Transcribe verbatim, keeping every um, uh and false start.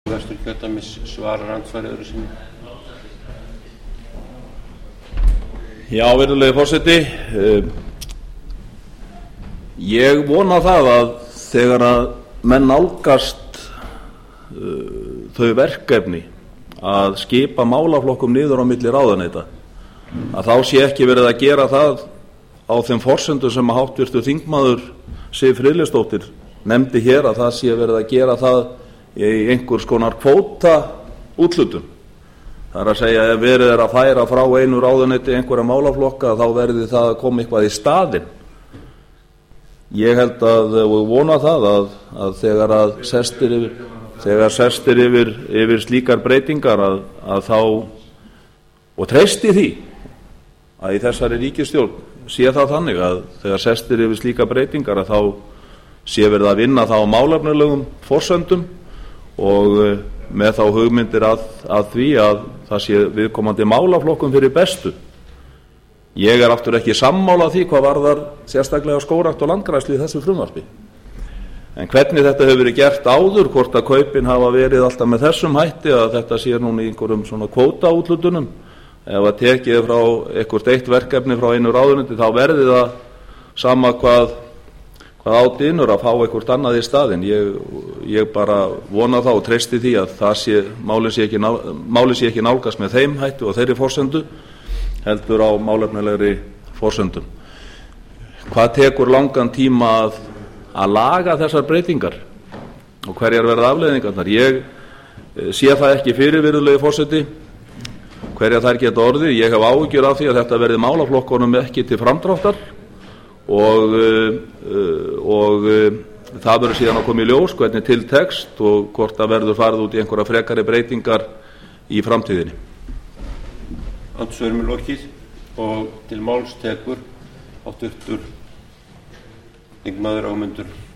Vesturkjördæmis svarar andsvari öðru sinni. Já, virðulegi forseti, ég vona það að þegar að menn nálgast þau verkefni að skipa málaflokkum niður á milli ráðuneyta, að þá sé ekki verið að gera það á þeim forsendum sem háttvirtur þingmaður Siv Friðleifsdóttir nefndi hér, að það sé verið að gera það í einhvers konar kvótaúthlutun. Það er að segja, ef verið er að færa frá einu ráðuneyti einhverja málaflokka, þá verði það að koma eitthvað í staðinn. Ég held að, og vona það, að, að þegar að sestir yfir, þegar sestir yfir, yfir slíkar breytingar, að, að þá, og treysti því, að í þessari ríkisstjórn sé það þannig að þegar sestir yfir slíkar breytingar, að þá sé verið að vinna það á málefnalegum forsendum og með þá hugmyndir að, að því að það sé viðkomandi málaflokkum fyrir bestu. Ég er aftur ekki sammála því hvað varðar sérstaklega skógrækt og landgræðslu í þessu frumvarpi. En hvernig þetta hefur verið gert áður, hvort að kaupin hafa verið alltaf með þessum hætti, að þetta sé núna í einhverjum svona kvótaúthlutunum, ef að tekið frá eitthvert eitt verkefni frá einu ráðuneyti, þá verði það sama hvað hvað á dynur að fá eitthvert annað í staðinn. Ég, ég bara vona það og treysti því að það sé, málið sé ekki, málið sé ekki nálgast með þeim hættu og þeirri forsendu, heldur á málefnalegri forsendum. Hvað tekur langan tíma að, að laga þessar breytingar og hverjar verða afleiðingarnar? Ég sé það ekki fyrir, virðulegi forseti, hverjar þær geta orðið. Ég hef áhyggjur af því að þetta verði málaflokkunum ekki til framdráttar og, og það verður síðan að koma í ljós hvernig til tekst og hvort það verður farið út í einhverja frekari breytingar í framtíðinni. Andsvörum er lokið og til máls tekur háttvirtur þingmaður Ögmundur